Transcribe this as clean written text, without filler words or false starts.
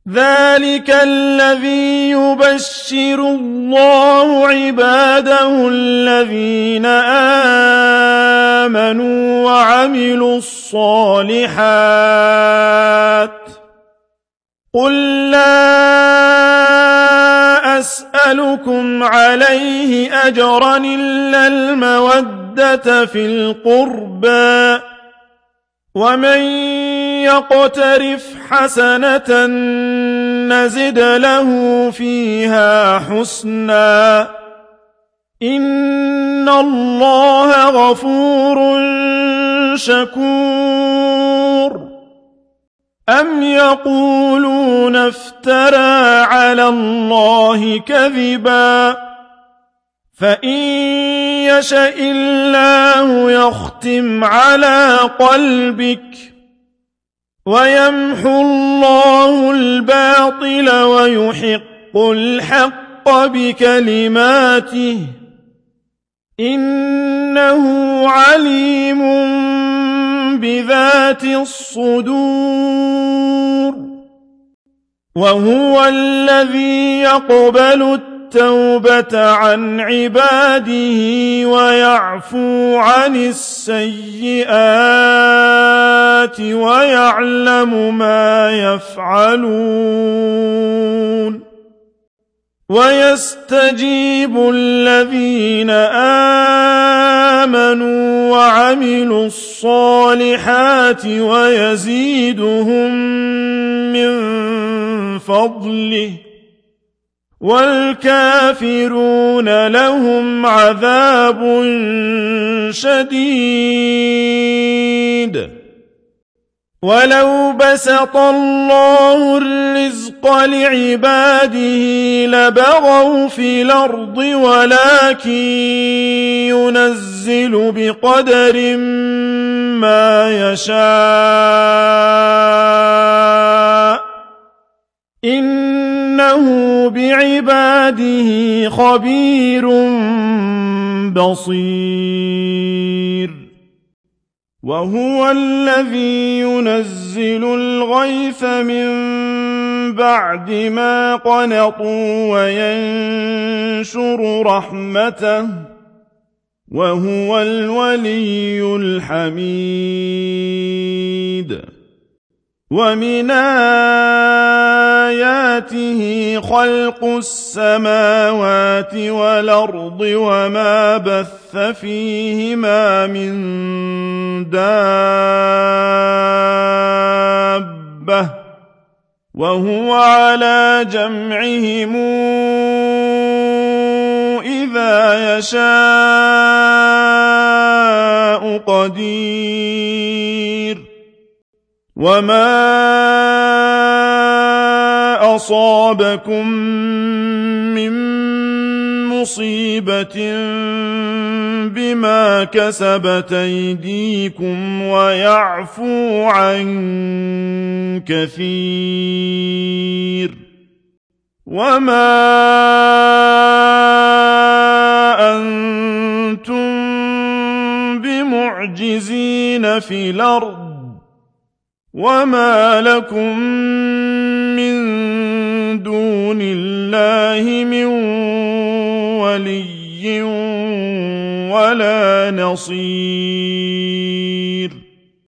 ذلك الذي يبشر الله عباده الذين آمنوا وعملوا الصالحات قل لا أسألكم عليه أجرا إلا المودة في القربى ومن يقترف حسنة نزد له فيها حسنا إن الله غفور شكور أم يقولون افترى على الله كذبا فإن يشأ الله يختم على قلبك ويمحو الله الباطل ويحق الحق بكلماته إنه عليم بذات الصدور وهو الذي يقبل التوبة عن عباده ويعفو عن السيئات ويعلم ما يفعلون ويستجيب الذين آمنوا وعملوا الصالحات ويزيدهم من فضله والكافرون لهم عذاب شديد ولو بسط الله الرزق لعباده لبغوا في الأرض ولكن ينزل بقدر ما يشاء إنه بعباده خبير بصير وهو الذي ينزل الغيث من بعد ما قنطوا وينشر رحمته وهو الولي الحميد ومن آياته خلق السماوات والأرض وما بث فيهما من دابة وهو على جمعهم إذا يشاء قدير وما أصابكم من مصيبة بما كسبت أيديكم ويعفو عن كثير وما أنتم بمعجزين في الأرض وما لكم من دون الله من ولي ولا نصير